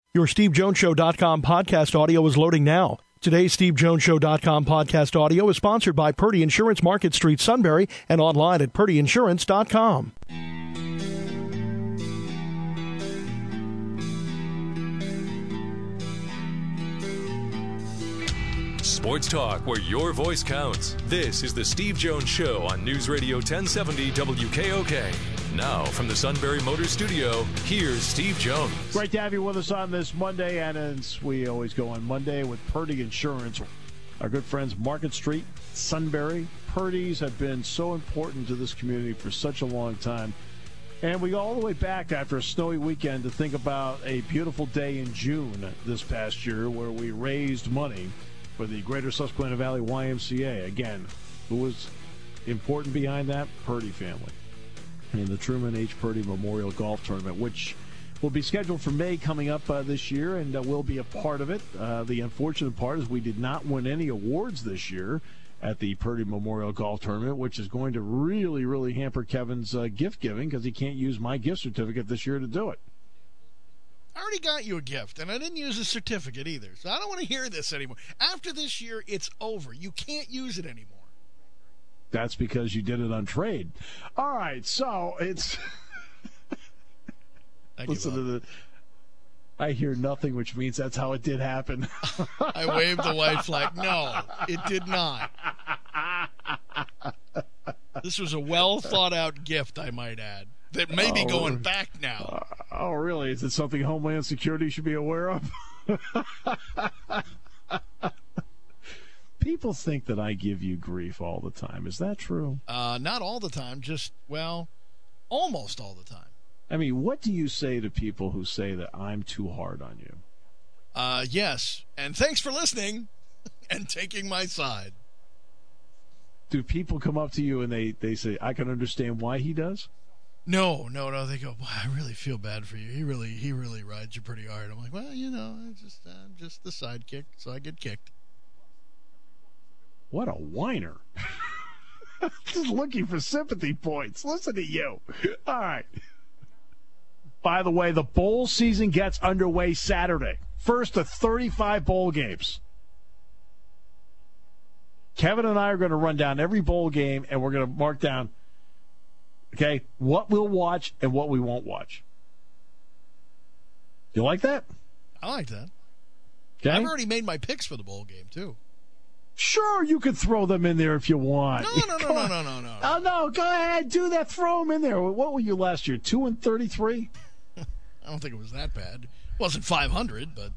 Your SteveJonesShow.com podcast audio is loading now. Today's SteveJonesShow.com podcast audio is sponsored by Purdy Insurance, Market Street, Sunbury, and online at PurdyInsurance.com. Sports talk where your voice counts. This is the Steve Jones Show on News Radio 1070 WKOK. Now, from the Sunbury Motors Studio, here's Steve Jones. Great to have you with us on this Monday, and as we always go on Monday with Purdy Insurance. Our good friends Market Street, Sunbury. Purdy's have been so important to this community for such a long time. And we go all the way back after a snowy weekend to think about a beautiful day in June this past year where we raised money for the Greater Susquehanna Valley YMCA. Again, who was important behind that? Purdy family. In the Truman H. Purdy Memorial Golf Tournament, which will be scheduled for May coming up this year, and we'll be a part of it. The unfortunate part is we did not win any awards this year at the Purdy Memorial Golf Tournament, which is going to really, really hamper Kevin's gift giving because he can't use my gift certificate this year to do it. I already got you a gift, and I didn't use a certificate either, so I don't want to hear this anymore. After this year, it's over. You can't use it anymore. That's because you did it on trade. All right, so it's... Listen to the... I hear nothing, which means that's how it did happen. I waved the white flag. No, it did not. This was a well-thought-out gift, I might add, that may be going back now. Oh, really? Is it something Homeland Security should be aware of? People think that I give you grief all the time. Is that true? Not all the time, just, well, almost all the time. I mean, what do you say to people who say that I'm too hard on you? Yes, and thanks for listening and taking my side. Do people come up to you and they say, I can understand why he does? No. They go, well, I really feel bad for you. He really rides you pretty hard. I'm like, well, I'm just the sidekick, so I get kicked. What a whiner. Just looking for sympathy points. Listen to you. All right. By the way, the bowl season gets underway Saturday. First of 35 bowl games. Kevin and I are going to run down every bowl game, and we're going to mark down, okay, what we'll watch and what we won't watch. You like that? I like that. Okay. I've already made my picks for the bowl game, too. Sure, you could throw them in there if you want. No. Oh, no, go ahead. Do that. Throw them in there. What were you last year, 2-33? I don't think it was that bad. It wasn't 500, but...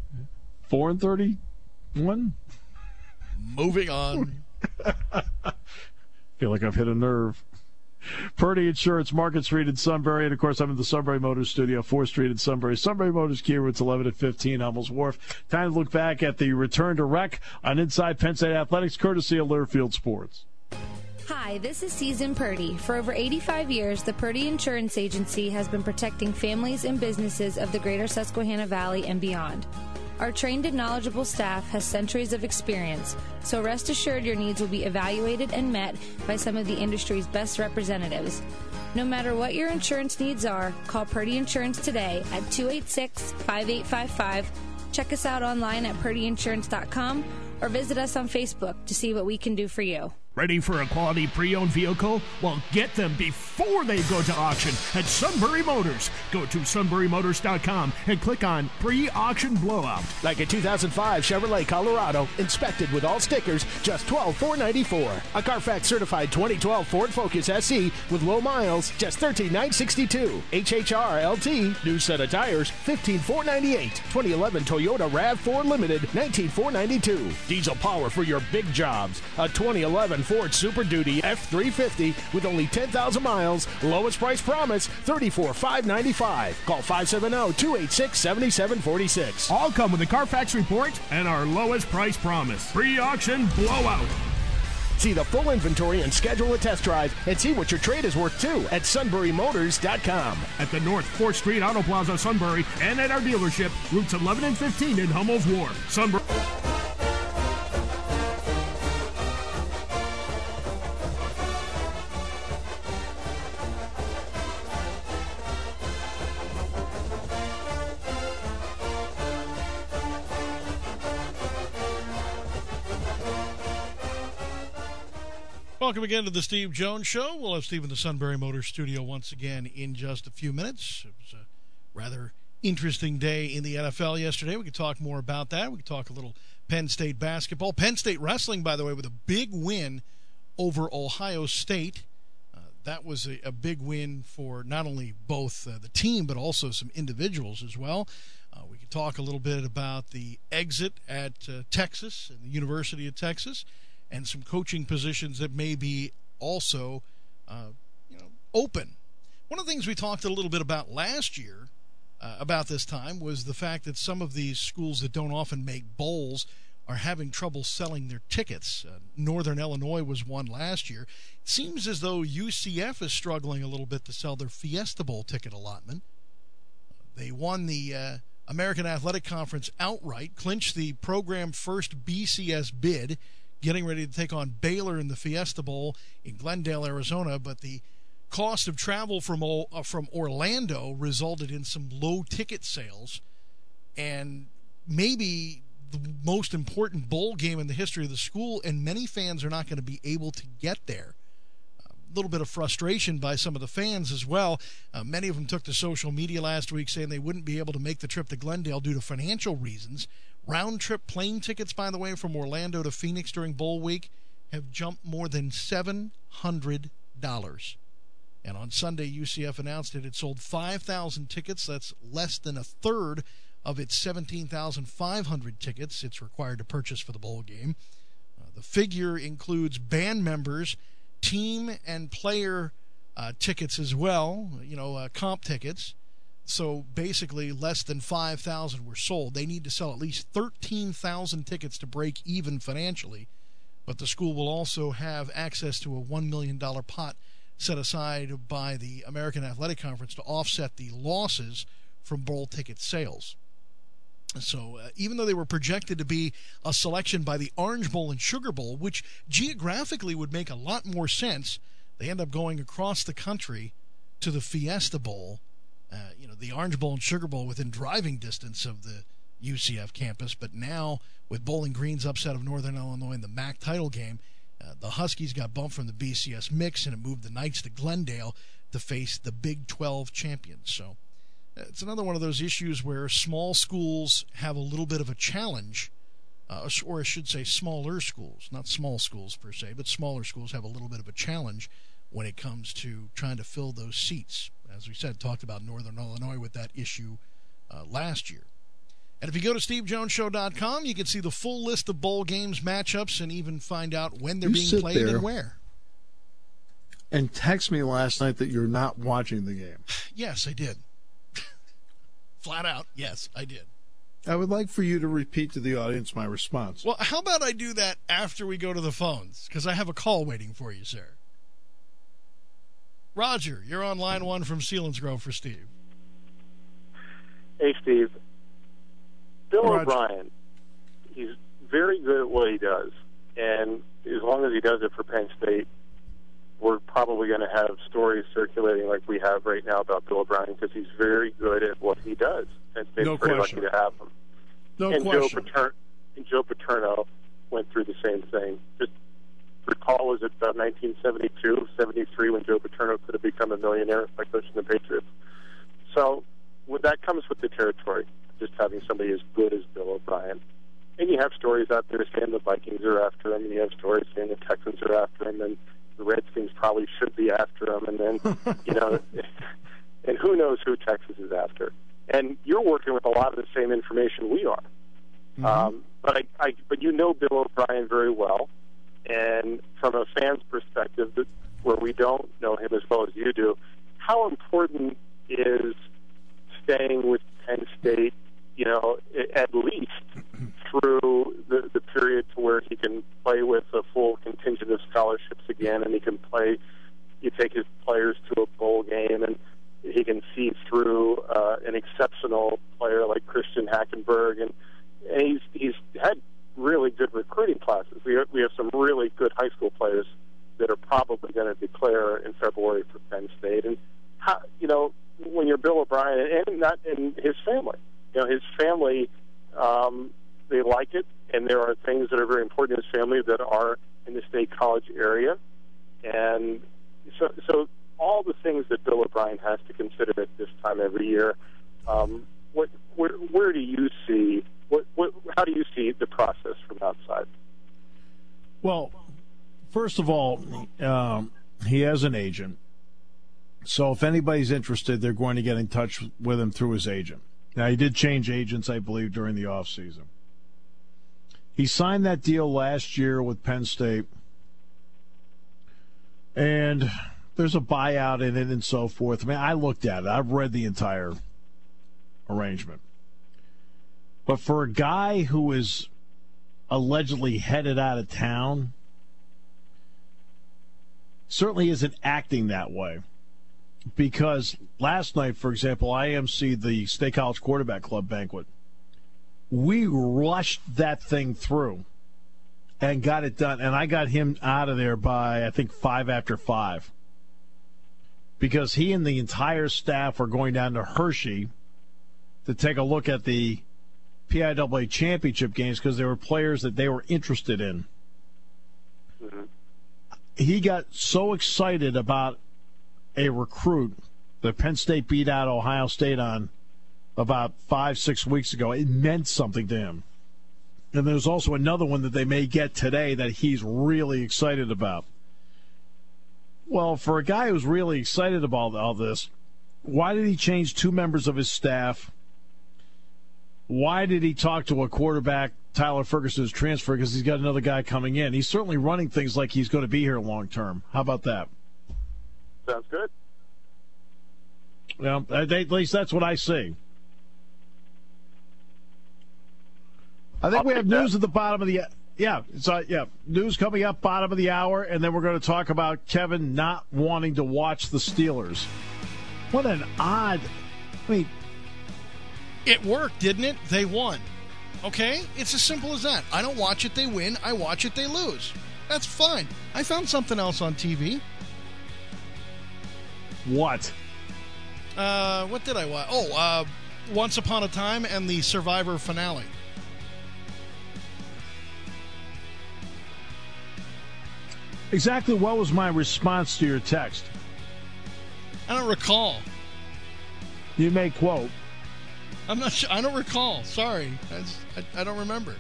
4-31? Moving on. Feel like I've hit a nerve. Purdy Insurance, Market Street in Sunbury. And, of course, I'm in the Sunbury Motors Studio, 4th Street in Sunbury. Sunbury Motors, Kia routes 11 and 15, Hummels Wharf. Time to look back at the return to rec on Inside Penn State Athletics, courtesy of Learfield Sports. Hi, this is Susan Purdy. For over 85 years, the Purdy Insurance Agency has been protecting families and businesses of the Greater Susquehanna Valley and beyond. Our trained and knowledgeable staff has centuries of experience, so rest assured your needs will be evaluated and met by some of the industry's best representatives. No matter what your insurance needs are, call Purdy Insurance today at 286-5855. Check us out online at purdyinsurance.com or visit us on Facebook to see what we can do for you. Ready for a quality pre-owned vehicle? Well, get them before they go to auction at Sunbury Motors. Go to sunburymotors.com and click on pre-auction blowout. Like a 2005 Chevrolet Colorado, inspected with all stickers, just $12,494. A Carfax certified 2012 Ford Focus SE with low miles, just $13,962. HHR LT, new set of tires, $15,498. 2011 Toyota RAV4 Limited, $19,492. Diesel power for your big jobs. A 2011 Ford Super Duty F350 with only 10,000 miles. Lowest price promise, $34,595. Call 570-286-7746. All come with a Carfax report and our lowest price promise. Pre-auction blowout. See the full inventory and schedule a test drive and see what your trade is worth too at sunburymotors.com. At the North 4th Street Auto Plaza, Sunbury, and at our dealership, routes 11 and 15 in Hummel's Wharf. Sunbury. Welcome again to the Steve Jones Show. We'll have Steve in the Sunbury Motors studio once again in just a few minutes. It was a rather interesting day in the NFL yesterday. We could talk more about that. We could talk a little Penn State basketball. Penn State wrestling, by the way, with a big win over Ohio State. That was a big win for not only both the team but also some individuals as well. We could talk a little bit about the exit at Texas and the University of Texas, and some coaching positions that may be also open. One of the things we talked a little bit about last year about this time was the fact that some of these schools that don't often make bowls are having trouble selling their tickets. Northern Illinois was one last year. It seems as though UCF is struggling a little bit to sell their Fiesta Bowl ticket allotment. They won the American Athletic Conference outright, clinched the program first BCS bid, getting ready to take on Baylor in the Fiesta Bowl in Glendale, Arizona, but the cost of travel from Orlando resulted in some low ticket sales, and maybe the most important bowl game in the history of the school, and many fans are not going to be able to get there. A little bit of frustration by some of the fans as well. Many of them took to social media last week saying they wouldn't be able to make the trip to Glendale due to financial reasons. Round-trip plane tickets, by the way, from Orlando to Phoenix during bowl week have jumped more than $700. And on Sunday, UCF announced it had sold 5,000 tickets. That's less than a third of its 17,500 tickets it's required to purchase for the bowl game. The figure includes band members, team and player tickets as well, comp tickets. So basically less than 5,000 were sold. They need to sell at least 13,000 tickets to break even financially. But the school will also have access to a $1 million pot set aside by the American Athletic Conference to offset the losses from bowl ticket sales. So even though they were projected to be a selection by the Orange Bowl and Sugar Bowl, which geographically would make a lot more sense, they end up going across the country to the Fiesta Bowl. The Orange Bowl and Sugar Bowl within driving distance of the UCF campus, but now with Bowling Green's upset of Northern Illinois in the MAC title game, the Huskies got bumped from the BCS mix, and it moved the Knights to Glendale to face the Big 12 champions. So it's another one of those issues where small schools have a little bit of a challenge, or I should say smaller schools, not small schools per se, but smaller schools have a little bit of a challenge when it comes to trying to fill those seats. As we said, talked about Northern Illinois with that issue last year. And if you go to SteveJonesShow.com, you can see the full list of bowl games, matchups, and even find out when they're being played and where. And text me last night that you're not watching the game. Yes, I did. Flat out, yes, I did. I would like for you to repeat to the audience my response. Well, how about I do that after we go to the phones? Because I have a call waiting for you, sir. Roger, you're on line one from Selinsgrove for Steve. Hey, Steve. Bill O'Brien, he's very good at what he does, and as long as he does it for Penn State, we're probably going to have stories circulating like we have right now about Bill O'Brien because he's very good at what he does. Penn State's very lucky to have him. No question. Joe Paterno went through the same thing. Just recall, was it about 1972, 73 when Joe Paterno could have become a millionaire by coaching the Patriots? So that comes with the territory, just having somebody as good as Bill O'Brien. And you have stories out there saying the Vikings are after him, and you have stories saying the Texans are after him, and the Redskins probably should be after him, and then, and who knows who Texas is after. And you're working with a lot of the same information we are. Mm-hmm. But you know Bill O'Brien very well, and from a fan's perspective, where we don't know him as well as you do, how important is staying with Penn State, at least through the period to where he can play with a full contingent of scholarships again, and he can play, you take his players to a bowl game, and he can see through an exceptional player like Christian Hackenberg, and he's had really good recruiting classes. We have some really good high school players that are probably going to declare in February for Penn State. And how, when you're Bill O'Brien and his family, his family, they like it, and there are things that are very important in his family that are in the State College area. And so all the things that Bill O'Brien has to consider at this time every year, where do you see, how do you see the process from outside? Well, first of all, he has an agent. So if anybody's interested, they're going to get in touch with him through his agent. Now, he did change agents, I believe, during the offseason. He signed that deal last year with Penn State. And there's a buyout in it and so forth. I mean, I looked at it. I've read the entire arrangement. But for a guy who is allegedly headed out of town, certainly isn't acting that way. Because last night, for example, I emceed the State College Quarterback Club banquet. We rushed that thing through and got it done. And I got him out of there by, I think, 5 after 5. Because he and the entire staff are going down to Hershey to take a look at the PIAA championship games because there were players that they were interested in. Mm-hmm. He got so excited about a recruit that Penn State beat out Ohio State on about 5-6 weeks ago. It meant something to him. And there's also another one that they may get today that he's really excited about. Well, for a guy who's really excited about all this, why did he change 2 members of his staff? Why did he talk to a quarterback, Tyler Ferguson's transfer, because he's got another guy coming in? He's certainly running things like he's going to be here long term. How about that? Sounds good. Well, at least that's what I see. I think we have news at the bottom of the news coming up bottom of the hour, and then we're going to talk about Kevin not wanting to watch the Steelers. What an odd. I mean, it worked, didn't it? They won. Okay? It's as simple as that. I don't watch it, they win. I watch it, they lose. That's fine. I found something else on TV. What? What did I watch? Once Upon a Time and the Survivor finale. Exactly what was my response to your text? I don't recall. You may quote. I'm not sure. I don't recall. Sorry. I don't remember.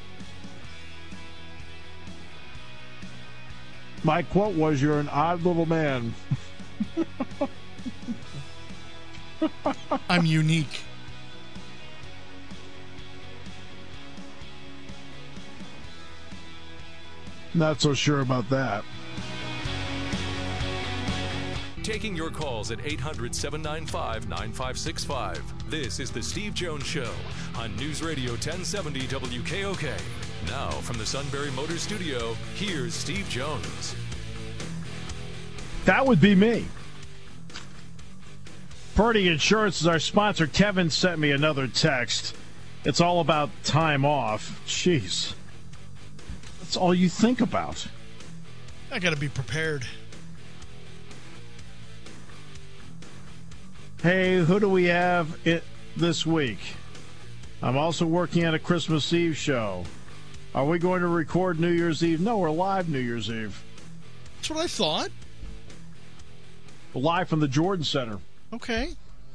My quote was, "You're an odd little man." I'm unique. Not so sure about that. Taking your calls at 800-795-9565. This is the Steve Jones Show on News Radio 1070 WKOK. Now from the Sunbury Motors Studio, here's Steve Jones. That would be me. Purdy Insurance is our sponsor. Kevin sent me another text. It's all about time off. Jeez. That's all you think about. I got to be prepared. Hey, who do we have this week? I'm also working on a Christmas Eve show. Are we going to record New Year's Eve? No, we're live New Year's Eve. That's what I thought. We're live from the Jordan Center. Okay.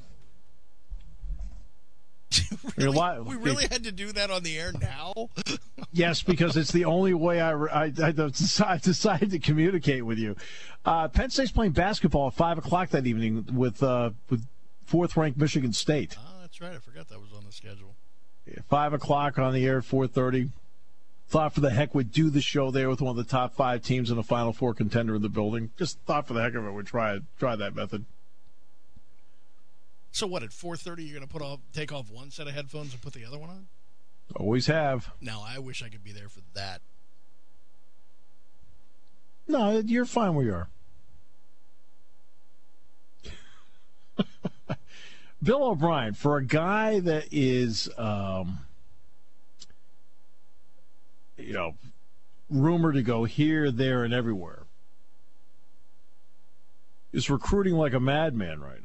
We really had to do that on the air now? Yes, because it's the only way I decided to communicate with you. Penn State's playing basketball at 5 o'clock that evening with fourth-ranked Michigan State. Oh, that's right. I forgot that was on the schedule. 5 o'clock on the air at 4:30. Thought for the heck we'd do the show there with one of the top 5 teams in the Final Four contender in the building. Just thought for the heck of it we'd try that method. So what, at 4:30 you're going to take off one set of headphones and put the other one on? Always have. No, I wish I could be there for that. No, you're fine where you are. Bill O'Brien, for a guy that is, rumored to go here, there, and everywhere, is recruiting like a madman right now.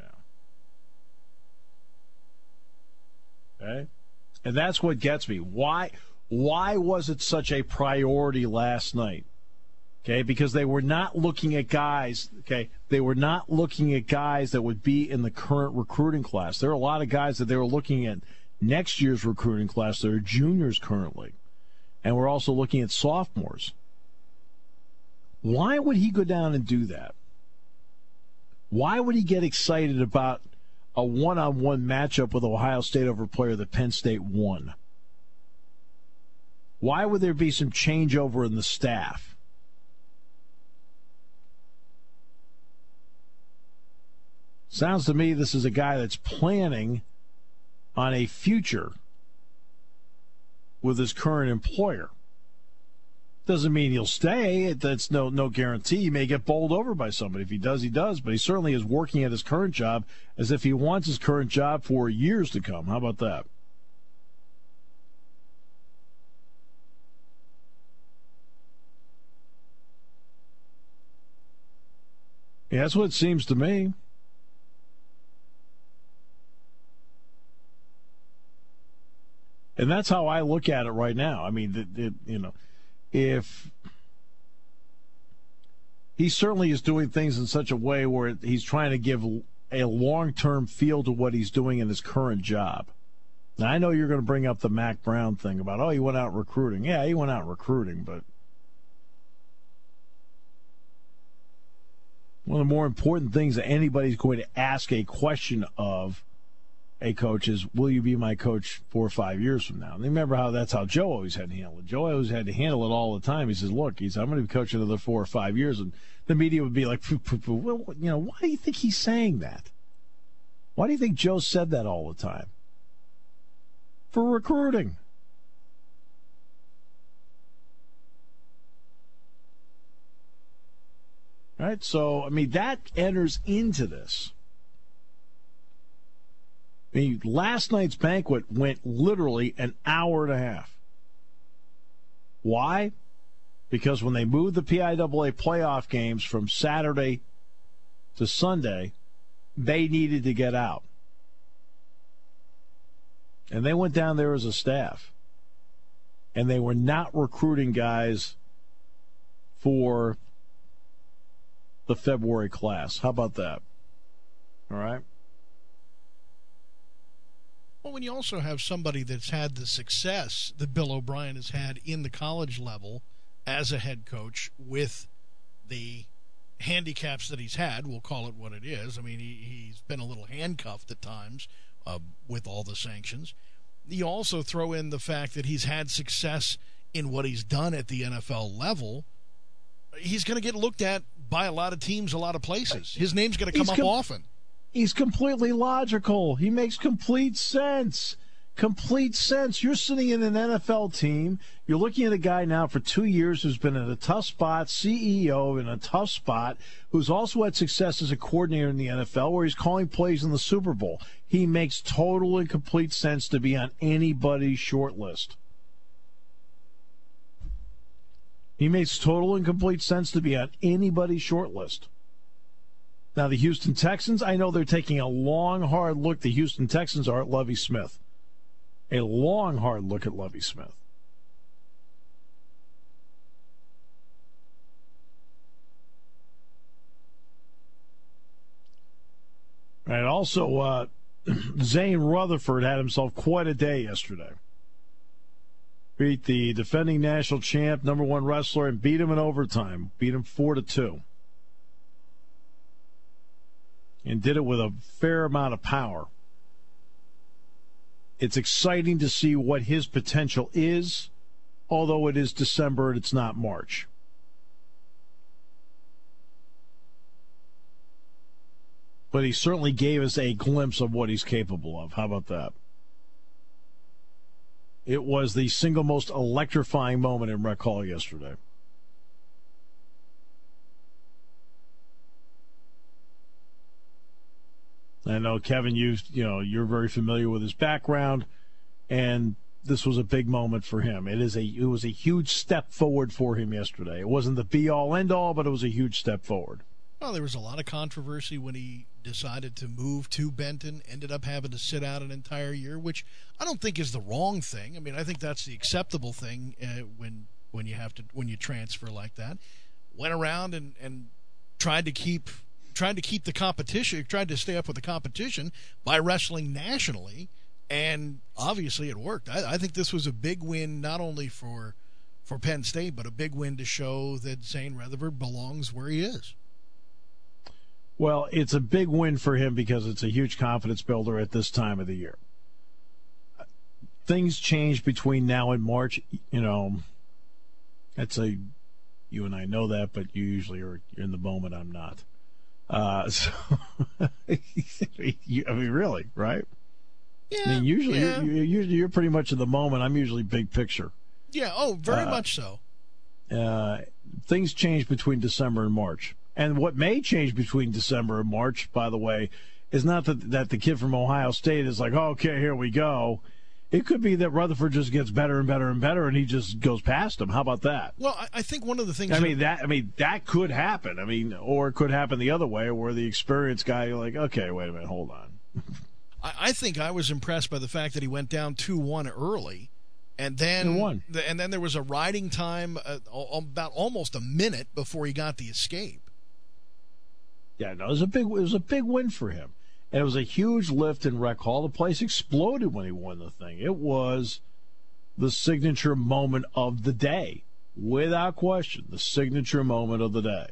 Okay? And that's what gets me. Why was it such a priority last night Okay, because they were not looking at guys. Okay, they were not looking at guys that would be in the current recruiting class. There are a lot of guys that they were looking at next year's recruiting class that are juniors currently, and we're also looking at sophomores. Why would he go down and do that? Why would he get excited about a one-on-one matchup with Ohio State over a player that Penn State won? Why would there be some changeover in the staff? Sounds to me this is a guy that's planning on a future with his current employer. Doesn't mean he'll stay. That's no guarantee. He may get bowled over by somebody. If he does, he does. But he certainly is working at his current job as if he wants his current job for years to come. How about that? Yeah, that's what it seems to me. And that's how I look at it right now. I mean, if he certainly is doing things in such a way where he's trying to give a long-term feel to what he's doing in his current job. Now, I know you're going to bring up the Mac Brown thing about, he went out recruiting. Yeah, he went out recruiting, but one of the more important things that anybody's going to ask a question of a coach is, will you be my coach 4 or 5 years from now? And remember that's how Joe always had to handle it. Joe always had to handle it all the time. He says, look, I'm going to be coaching another 4 or 5 years. And the media would be like, well, why do you think he's saying that? Why do you think Joe said that all the time? For recruiting. Right? So, I mean, that enters into this. I mean, last night's banquet went literally an hour and a half. Why? Because when they moved the PIAA playoff games from Saturday to Sunday, they needed to get out. And they went down there as a staff. And they were not recruiting guys for the February class. How about that? All right. Well, when you also have somebody that's had the success that Bill O'Brien has had in the college level as a head coach with the handicaps that he's had, we'll call it what it is. I mean, he's been a little handcuffed at times with all the sanctions. You also throw in the fact that he's had success in what he's done at the NFL level. He's going to get looked at by a lot of teams, a lot of places. His name's going to come up often. He's completely logical. He makes complete sense. Complete sense. You're sitting in an NFL team. You're looking at a guy now for 2 years who's been in a tough spot, CEO in a tough spot, who's also had success as a coordinator in the NFL where he's calling plays in the Super Bowl. He makes total and complete sense to be on anybody's short list. He makes total and complete sense to be on anybody's short list. Now, the Houston Texans, I know they're taking a long, hard look. The Houston Texans are at Lovie Smith. A long, hard look at Lovie Smith. And also, Zane Rutherford had himself quite a day yesterday. Beat the defending national champ, number one wrestler, and beat him in overtime. Beat him 4-2. And did it with a fair amount of power. It's exciting to see what his potential is, although it is December and it's not March. But he certainly gave us a glimpse of what he's capable of. How about that? It was the single most electrifying moment in Rec Hall yesterday. I know, Kevin, you're very familiar with his background, and this was a big moment for him. It was a huge step forward for him yesterday. It wasn't the be-all, end-all, but it was a huge step forward. Well, there was a lot of controversy when he decided to move to Benton, ended up having to sit out an entire year, which I don't think is the wrong thing. I mean, I think that's the acceptable thing when you transfer like that. went around and tried to keep the competition, tried to stay up with the competition by wrestling nationally, and obviously it worked. I think this was a big win, not only for Penn State, but a big win to show that Zane Rutherford belongs where he is. Well, it's a big win for him because it's a huge confidence builder at this time of the year. Things change between now and March. You know, you and I know that, but you usually are in the moment. I'm not. So, I mean, really, right? Yeah. I mean, usually you're pretty much in the moment. I'm usually big picture. Yeah. Oh, very much so. Things change between December and March. And what may change between December and March, by the way, is not that the kid from Ohio State is like, oh, okay, here we go. It could be that Rutherford just gets better and better and better, and he just goes past him. How about that? Well, I think one of the things. That could happen. I mean, or it could happen the other way, where the experienced guy, you're like, okay, wait a minute, hold on. I think I was impressed by the fact that he went down 2-1 early. And then there was a riding time about almost a minute before he got the escape. Yeah, no, it was a big win for him. And it was a huge lift in Rec Hall. The place exploded when he won the thing. It was the signature moment of the day. Without question, the signature moment of the day.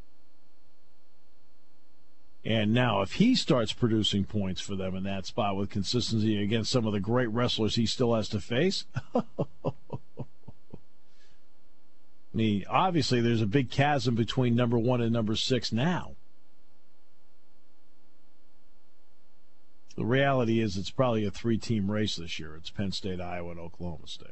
And now if he starts producing points for them in that spot with consistency against some of the great wrestlers he still has to face, I mean, obviously there's a big chasm between number 1 and number 6 now. The reality is it's probably a 3-team race this year. It's Penn State, Iowa, and Oklahoma State.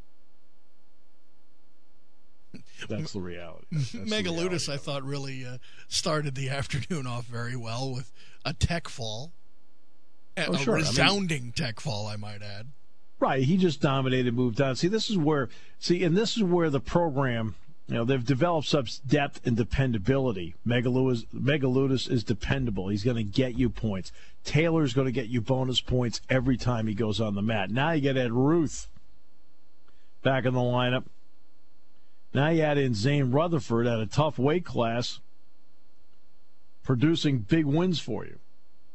That's the reality. Megaludis, I thought, really started the afternoon off very well with a tech fall. Resounding tech fall, I might add. Right. He just dominated, moved on. This is where the program, they've developed such depth and dependability. Megaludis is dependable. He's going to get you points. Taylor's going to get you bonus points every time he goes on the mat. Now you get Ed Ruth back in the lineup. Now you add in Zane Rutherford at a tough weight class, producing big wins for you.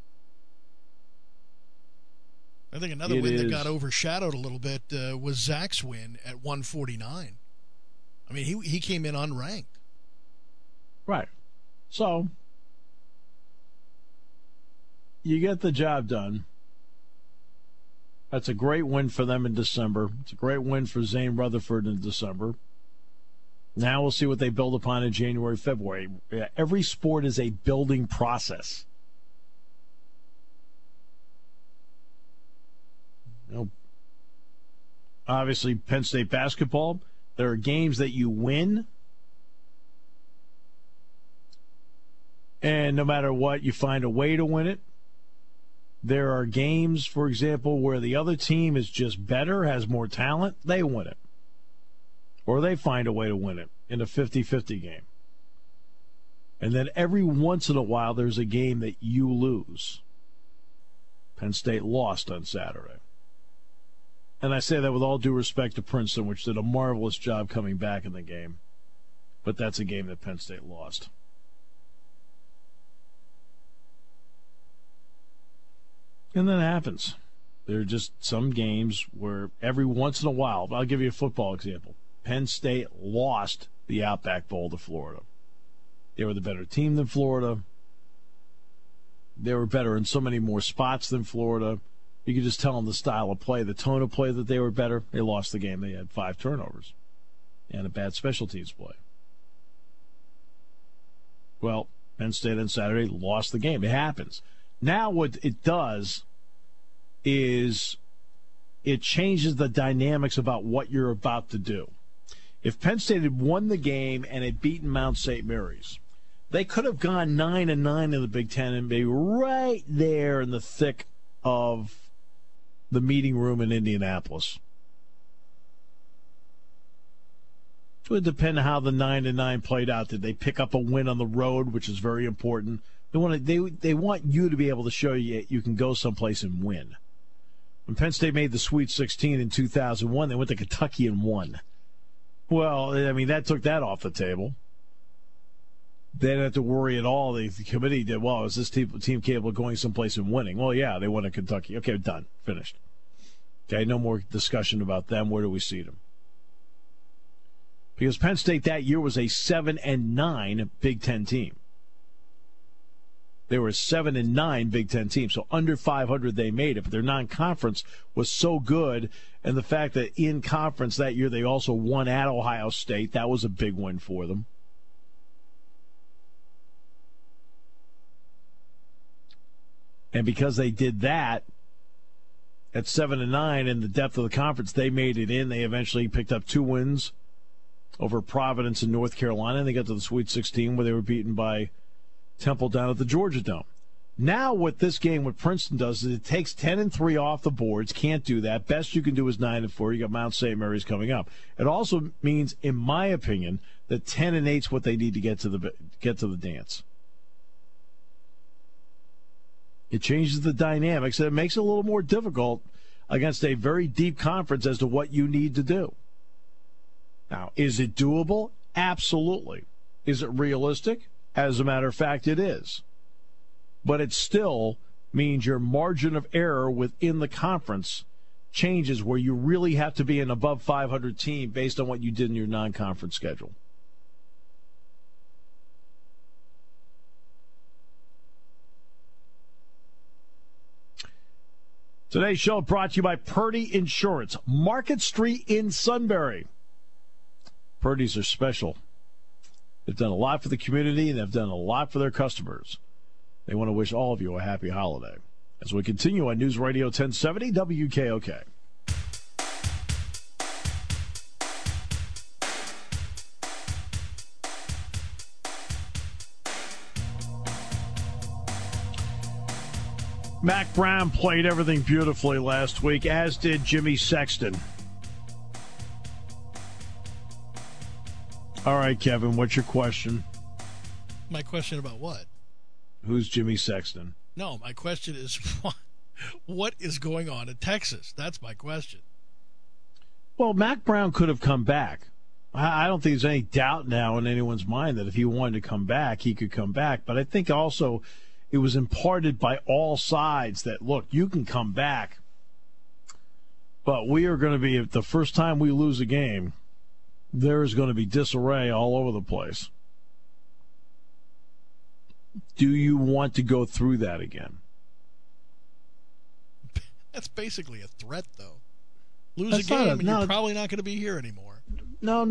I think another win that got overshadowed a little bit was Zach's win at 149. I mean, he came in unranked. Right. So, you get the job done. That's a great win for them in December. It's a great win for Zane Rutherford in December. Now we'll see what they build upon in January, February. Every sport is a building process. Obviously, Penn State basketball, there are games that you win, and no matter what, you find a way to win it. There are games, for example, where the other team is just better, has more talent, they win it. Or they find a way to win it in a 50-50 game. And then every once in a while, there's a game that you lose. Penn State lost on Saturday. And I say that with all due respect to Princeton, which did a marvelous job coming back in the game. But that's a game that Penn State lost. And that happens. There are just some games where every once in a while, I'll give you a football example. Penn State lost the Outback Bowl to Florida. They were the better team than Florida. They were better in so many more spots than Florida. You could just tell them the style of play, the tone of play that they were better. They lost the game. They had 5 turnovers and a bad special teams play. Well, Penn State on Saturday lost the game. It happens. Now what it does is it changes the dynamics about what you're about to do. If Penn State had won the game and had beaten Mount St. Mary's, they could have gone 9-9 in the Big Ten and be right there in the thick of the meeting room in Indianapolis. It would depend on how the 9-9 played out. Did they pick up a win on the road, which is very important? They want you to be able to show you can go someplace and win. When Penn State made the Sweet 16 in 2001, they went to Kentucky and won. Well, I mean, that took that off the table. They didn't have to worry at all. The committee did, well, is this team capable of going someplace and winning? Well, yeah, they won at Kentucky. Okay, done. Finished. Okay, no more discussion about them. Where do we see them? Because Penn State that year was a 7-9 Big Ten team. They were a 7-9 Big Ten team, so under 500 they made it. But their non-conference was so good, and the fact that in conference that year they also won at Ohio State, that was a big win for them. And because they did that, at 7-9 in the depth of the conference, they made it in. They eventually picked up 2 wins over Providence and North Carolina, and they got to the Sweet 16 where they were beaten by Temple down at the Georgia Dome. Now what this game with Princeton does is it takes 10-3 off the boards. Can't do that. Best you can do is 9-4. You got Mount St. Mary's coming up. It also means, in my opinion, that 10-8 is what they need to get to the dance. It changes the dynamics, and it makes it a little more difficult against a very deep conference as to what you need to do. Now, is it doable? Absolutely. Is it realistic? As a matter of fact, it is. But it still means your margin of error within the conference changes, where you really have to be an above 500 team based on what you did in your non-conference schedule. Today's show brought to you by Purdy Insurance, Market Street in Sunbury. Purdy's are special. They've done a lot for the community, and they've done a lot for their customers. They want to wish all of you a happy holiday. As we continue on News Radio 1070 WKOK. Mac Brown played everything beautifully last week, as did Jimmy Sexton. All right, Kevin, what's your question? My question about what? Who's Jimmy Sexton? No, my question is what is going on in Texas? That's my question. Well, Mac Brown could have come back. I don't think there's any doubt now in anyone's mind that if he wanted to come back, he could come back. But I think also it was imparted by all sides that, look, you can come back, but we are going to be, the first time we lose a game, there is going to be disarray all over the place. Do you want to go through that again? That's basically a threat, though. Lose a game, and you're probably not going to be here anymore. No.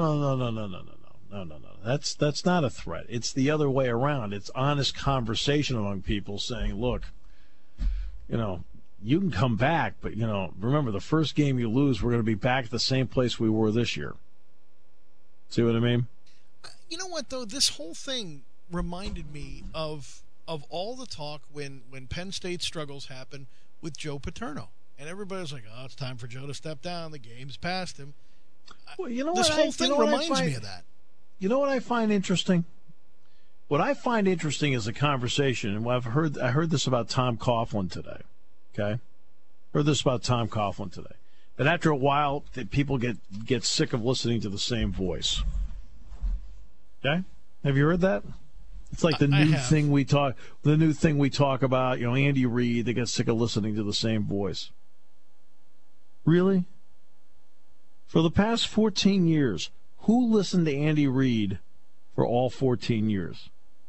That's not a threat. It's the other way around. It's honest conversation among people saying, look, you can come back, but, remember, the first game you lose, we're going to be back at the same place we were this year. See what I mean? You know what, though? This whole thing reminded me of all the talk when Penn State struggles happened with Joe Paterno. And everybody's like, oh, it's time for Joe to step down. The game's past him. Well, this whole thing reminds me of that. You know what I find interesting? What I find interesting is a conversation, and I heard this about Tom Coughlin today. Okay? Heard this about Tom Coughlin today. That after a while, people get sick of listening to the same voice. Okay? Have you heard that? It's like the new thing we talk about, Andy Reid, they get sick of listening to the same voice. Really? For the past 14 years, who listened to Andy Reid for all 14 years?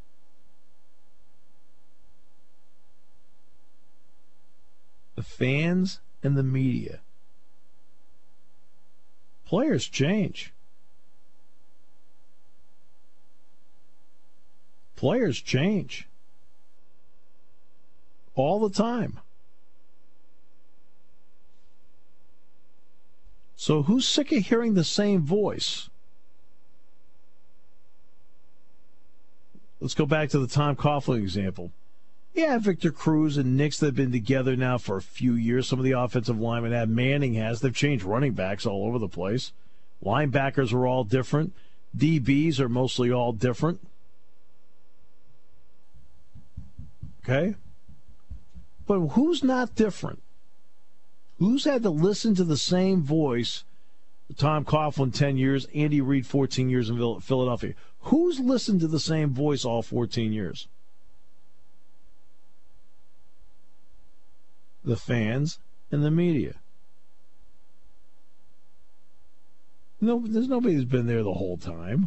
The fans and the media. Players change. Players change. All the time. So who's sick of hearing the same voice? Let's go back to the Tom Coughlin example. Yeah, Victor Cruz and Nix, they've been together now for a few years. Some of the offensive linemen have. Manning has. They've changed running backs all over the place. Linebackers are all different. DBs are mostly all different. Okay? But who's not different? Who's had to listen to the same voice Tom Coughlin, 10 years. Andy Reid, 14 years in Philadelphia. Who's listened to the same voice all 14 years? The fans and the media. No, there's nobody who's been there the whole time.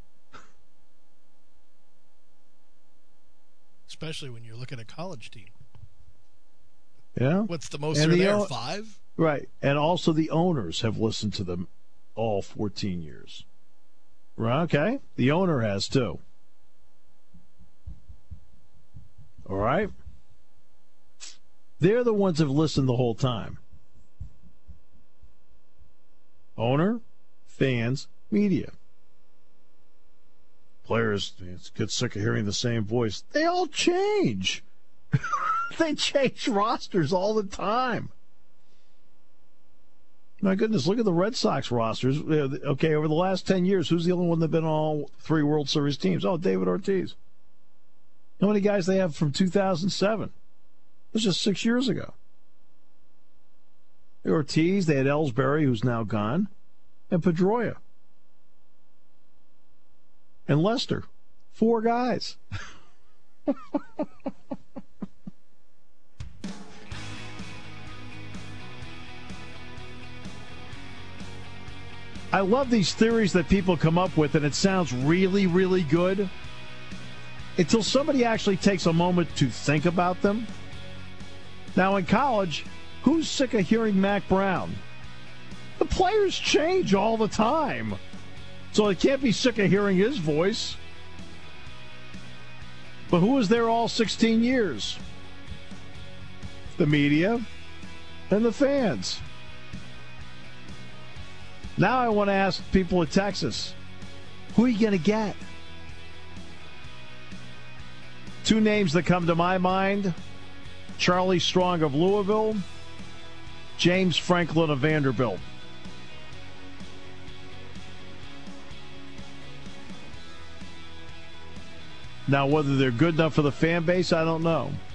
Especially when you're looking at a college team. Yeah. What's the most there? 5? Right. And also the owners have listened to them all 14 years. Right, okay. The owner has too. All right. They're the ones who've listened the whole time. Owner, fans, media. Players get sick of hearing the same voice. They all change. They change rosters all the time. My goodness, look at the Red Sox rosters. Okay, over the last 10 years, who's the only one that's been on all 3 World Series teams? Oh, David Ortiz. How many guys they have from 2007? It was just 6 years ago. Ortiz, they had Ellsbury, who's now gone, and Pedroia. And Lester. 4 guys. I love these theories that people come up with, and it sounds really, really good until somebody actually takes a moment to think about them. Now, in college, who's sick of hearing Mac Brown? The players change all the time, so they can't be sick of hearing his voice. But who was there all 16 years? The media and the fans. Now I want to ask people in Texas, who are you going to get? 2 names that come to my mind, Charlie Strong of Louisville, James Franklin of Vanderbilt. Now, whether they're good enough for the fan base, I don't know.